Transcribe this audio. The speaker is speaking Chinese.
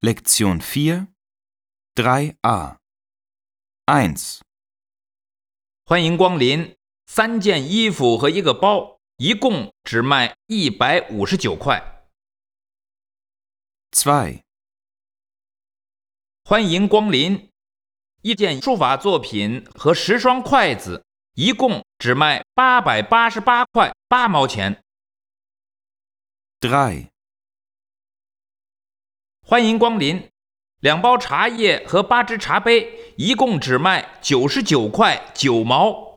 Lektion 4, 3a. 1. 欢迎光临，3件衣服和1个包，一共只卖159块。 2. 欢迎光临，1件书法作品和10双筷子，一共只卖888块8毛钱。 3. 欢迎光临，2包茶叶和8只茶杯，一共只卖99块9毛。